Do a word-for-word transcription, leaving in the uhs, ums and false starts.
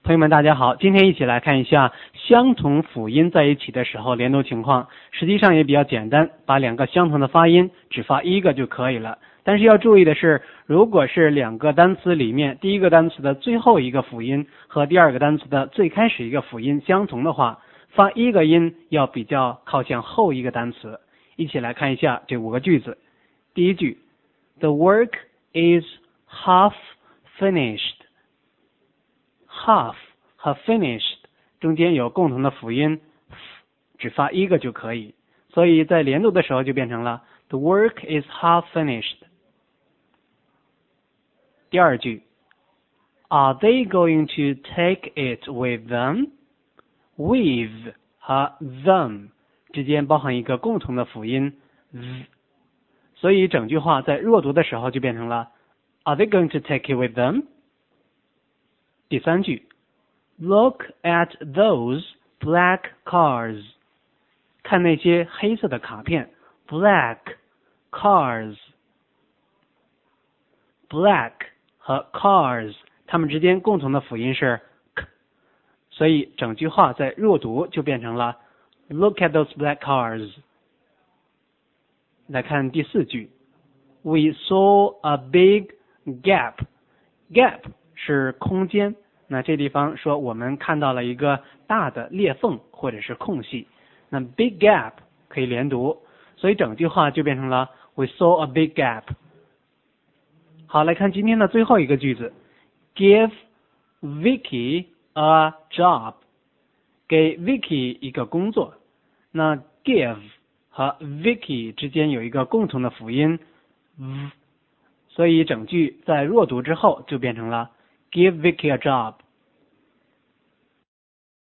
朋友们大家好，今天一起来看一下相同辅音在一起的时候连读情况。实际上也比较简单，把两个相同的发音只发一个就可以了。但是要注意的是，如果是两个单词里面第一个单词的最后一个辅音和第二个单词的最开始一个辅音相同的话，发一个音要比较靠向后一个单词。一起来看一下这五个句子。第一句 The work is half finished。half 和 finished 中间有共同的辅音，只发一个就可以，所以在连读的时候就变成了 The work is half finished。 第二句 Are they going to take it with them？ with 和 them 之间包含一个共同的辅音 z， 所以整句话在弱读的时候就变成了 Are they going to take it with them？ 第三句 Look at those black cars。 看那些黑色的卡片 black cars。 black 和 cars 它们之间共同的辅音是 k， 所以整句话在弱读就变成了 Look at those black cars。 来看第四句 We saw a big gap。 gap 是空间，那这地方说我们看到了一个大的裂缝或者是空隙，那 big gap 可以连读，所以整句话就变成了 We saw a big gap。 好，来看今天的最后一个句子 Give Vicky a job。 给 Vicky 一个工作，那 give 和 Vicky 之间有一个共同的辅音 v， 所以整句在弱读之后就变成了 Give Vicky a job。